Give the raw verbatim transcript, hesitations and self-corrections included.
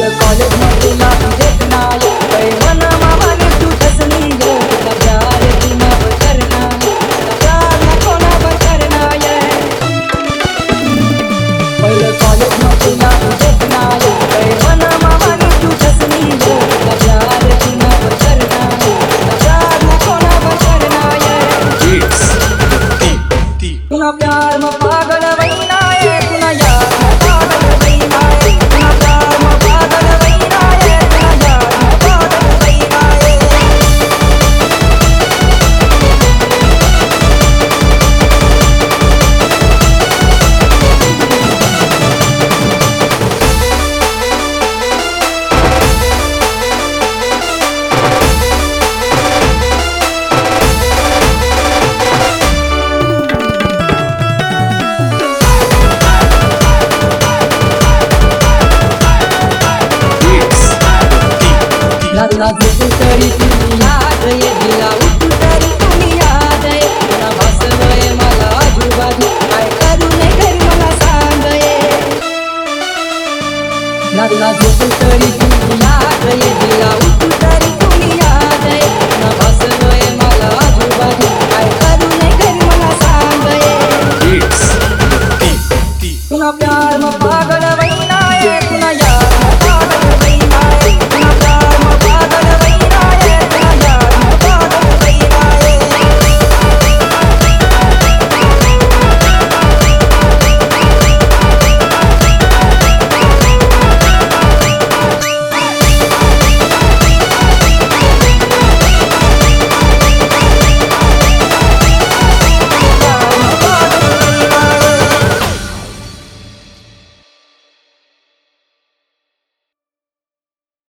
college मध्ये लागू देत नाही बाई मन मामाने तू तसली ग तुला प्यार तुला करना प्यार नको ना करना पहिलं कॉलेज मध्ये लागू देत नाही बाई मन मामाने तू तसली ग तुला प्यार तुला करना प्यार नको ना करना तुला प्यार में पागल बना है तुला यार में पागल बना है तुला प्यार में पागल बना है तुला यार में पागल बना है लागला झोपू तरी तुझी याद ये दिला उठू तरी तुझी याद ये मला भासवय मला आजूबाजू काय करू नये घरी मला सांग ये लागला झोपू तरी तुझी याद ये दिला उठू तरी